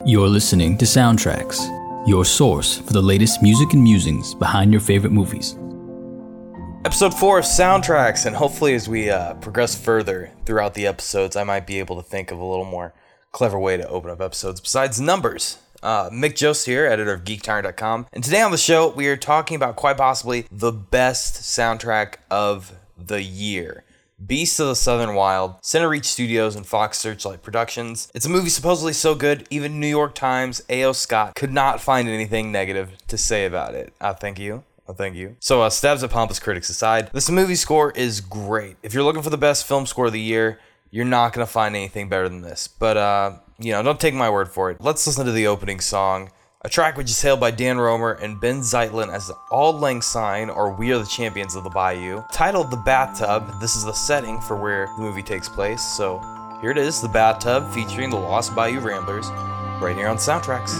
You're listening to Soundtracks, your source for the latest music and musings behind your favorite movies. Episode 4 of Soundtracks, and hopefully as we progress further throughout the episodes, I might be able to think of a little more clever way to open up episodes besides numbers. Mick Jost here, editor of GeekTyrant.com, and today on the show, we are talking about quite possibly the best soundtrack of the year. Beasts of the Southern Wild, Center Reach Studios, and Fox Searchlight Productions. It's a movie supposedly so good, even New York Times' A.O. Scott could not find anything negative to say about it. Thank you. So, stabs at pompous critics aside, this movie score is great. If you're looking for the best film score of the year, you're not going to find anything better than this. But, don't take my word for it. Let's listen to the opening song, a track which is hailed by Dan Romer and Ben Zeitlin as the Auld Lang Syne, or We Are the Champions of the Bayou. Titled The Bathtub, this is the setting for where the movie takes place. So, here it is, The Bathtub, featuring the Lost Bayou Ramblers, right here on Soundtracks.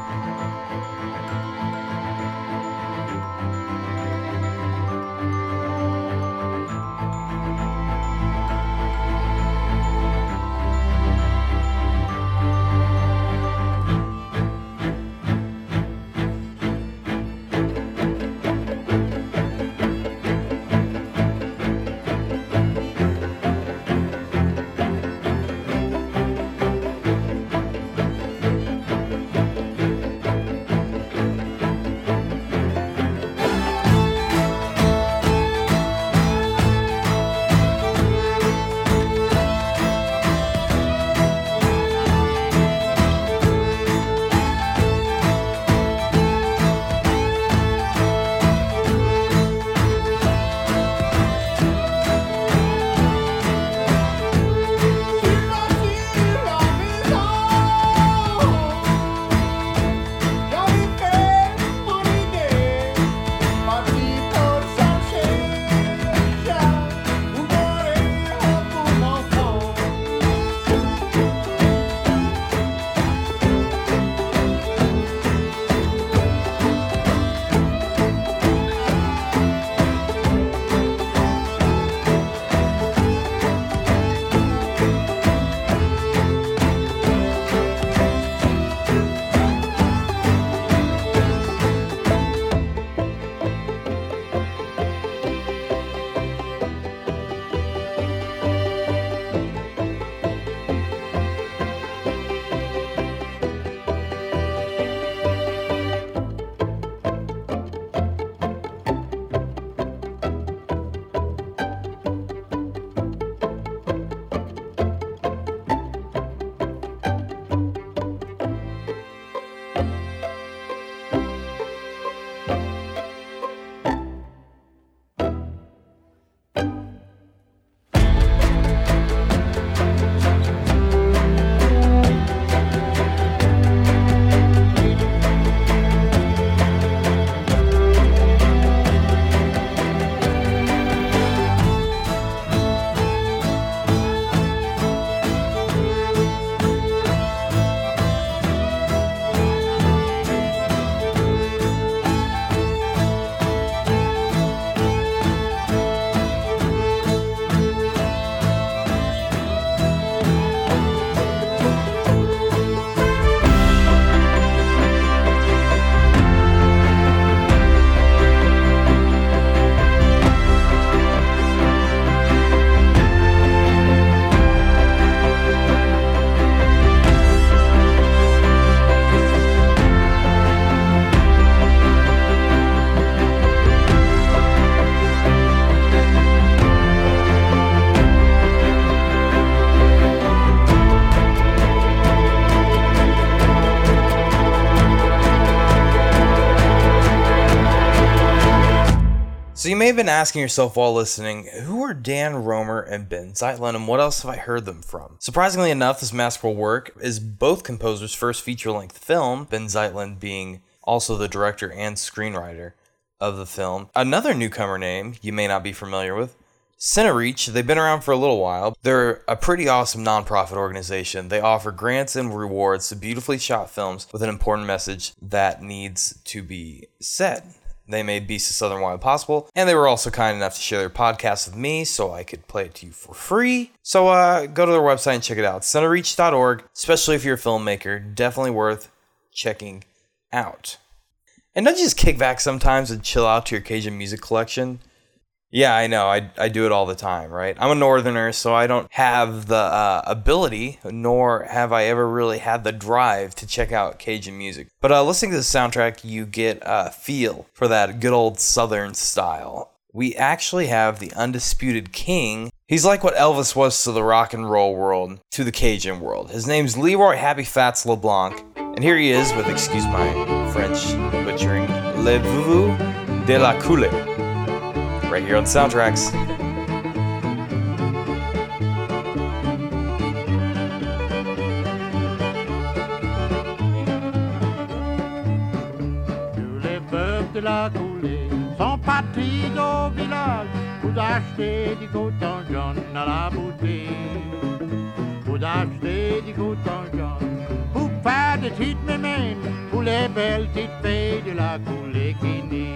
So you may have been asking yourself while listening, who are Dan Romer and Ben Zeitlin, and what else have I heard them from? Surprisingly enough, this masterful work is both composers' first feature-length film, Ben Zeitlin being also the director and screenwriter of the film. Another newcomer name you may not be familiar with, Center Reach. They've been around for a little while. They're a pretty awesome nonprofit organization. They offer grants and rewards to beautifully shot films with an important message that needs to be said. They made Beast of Southern Wild possible, and they were also kind enough to share their podcast with me so I could play it to you for free. So go to their website and check it out, centerreach.org, especially if you're a filmmaker. Definitely worth checking out. And don't you just kick back sometimes and chill out to your Cajun music collection? Yeah, I know. I do it all the time, right? I'm a northerner, so I don't have the ability, nor have I ever really had the drive to check out Cajun music. But listening to the soundtrack, you get a feel for that good old southern style. We actually have the undisputed king. He's like what Elvis was to the rock and roll world, to the Cajun world. His name's Leroy Happy Fats LeBlanc, and here he is with, excuse my French butchering, Le Vouvou de la Coulée. Right here on Soundtracks. Tous les peuples de la coulée sont partis au village pour acheter du coton jaune à la boutique. Pour acheter du coton jaune, pour faire des petites mémènes, pour les belles petites filles de la coulée qui nient.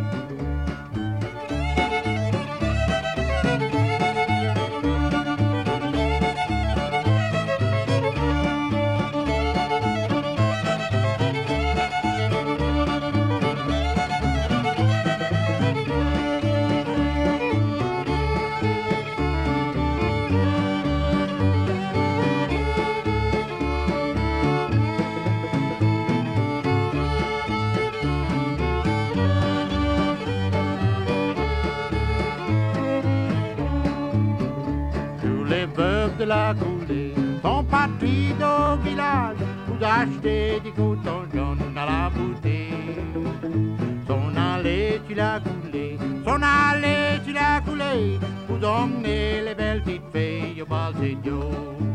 De la coulée sont partis au village pour acheter du coton jaune à la boutique. Son allée tu la coulée, son allée tu la coulée pour emmener les belles petites filles au bal d'Idiot.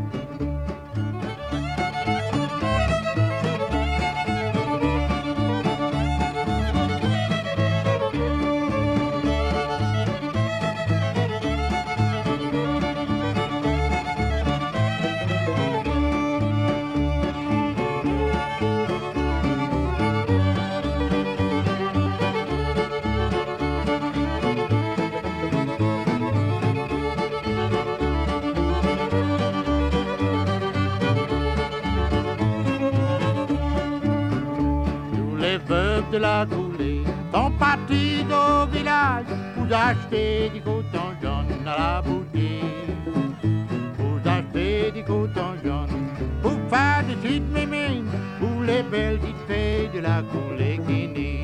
De la coulée sont partis au village pour acheter du coton jaune à la boutique. Pour acheter du coton jaune, pour faire des petites mémines, pour les belles petites filles de la coulée qui nient.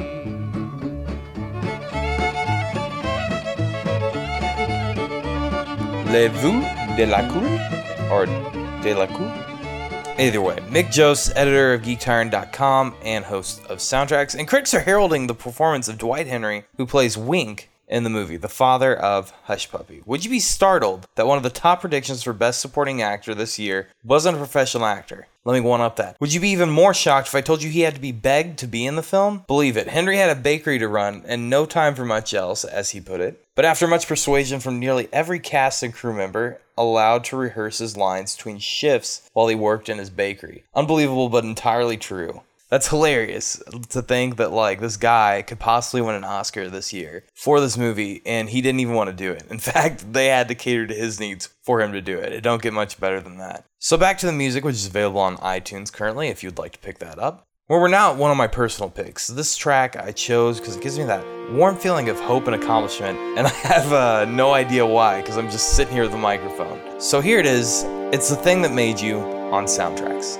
Le Vous de la Coulée? Or de la Coulée? Either way, Mick Jost, editor of GeekTyrant.com and host of Soundtracks, and critics are heralding the performance of Dwight Henry, who plays Wink in the movie, the father of Hush Puppy. Would you be startled that one of the top predictions for Best Supporting Actor this year wasn't a professional actor? Let me one-up that. Would you be even more shocked if I told you he had to be begged to be in the film? Believe it, Henry had a bakery to run and no time for much else, as he put it. But after much persuasion from nearly every cast and crew member, allowed to rehearse his lines between shifts while he worked in his bakery. Unbelievable, but entirely true. That's hilarious to think that, like, this guy could possibly win an Oscar this year for this movie, and he didn't even want to do it. In fact, they had to cater to his needs for him to do it. It don't get much better than that. So back to the music, which is available on iTunes currently, if you'd like to pick that up. Well, we're now at one of my personal picks. This track I chose because it gives me that warm feeling of hope and accomplishment, and I have no idea why, because I'm just sitting here with a microphone. So here it is. It's The Thing That Made You on Soundtracks.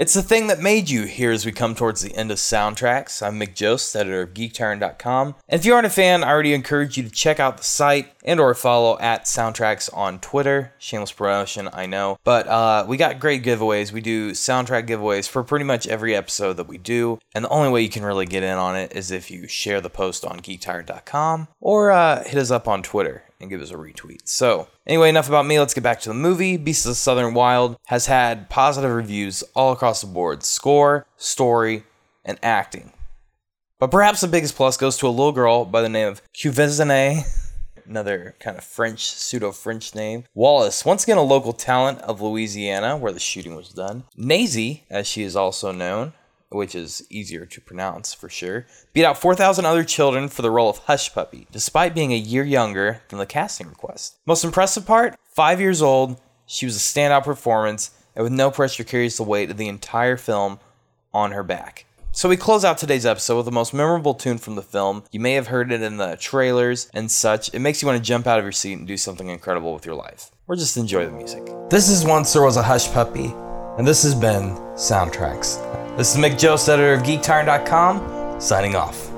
It's the thing that made you here as we come towards the end of Soundtracks. I'm Mick Jost, editor of GeekTyrant.com. And if you aren't a fan, I already encourage you to check out the site and or follow at Soundtracks on Twitter. Shameless promotion, I know. But we got great giveaways. We do soundtrack giveaways for pretty much every episode that we do. And the only way you can really get in on it is if you share the post on GeekTyrant.com or hit us up on Twitter and give us a retweet. So, anyway, enough about me. Let's get back to the movie. Beasts of the Southern Wild has had positive reviews all across the board. Score, story, and acting. But perhaps the biggest plus goes to a little girl by the name of Cuvezane, another kind of French, pseudo-French name. Wallace, once again a local talent of Louisiana, where the shooting was done. Nazy, as she is also known, which is easier to pronounce for sure, beat out 4,000 other children for the role of Hush Puppy, despite being a year younger than the casting request. Most impressive part, 5 years old, she was a standout performance, and with no pressure carries the weight of the entire film on her back. So we close out today's episode with the most memorable tune from the film. You may have heard it in the trailers and such. It makes you want to jump out of your seat and do something incredible with your life, or just enjoy the music. This is Once There Was a Hush Puppy, and this has been Soundtracks. This is Mick Jost, editor of GeekTyrant.com, signing off.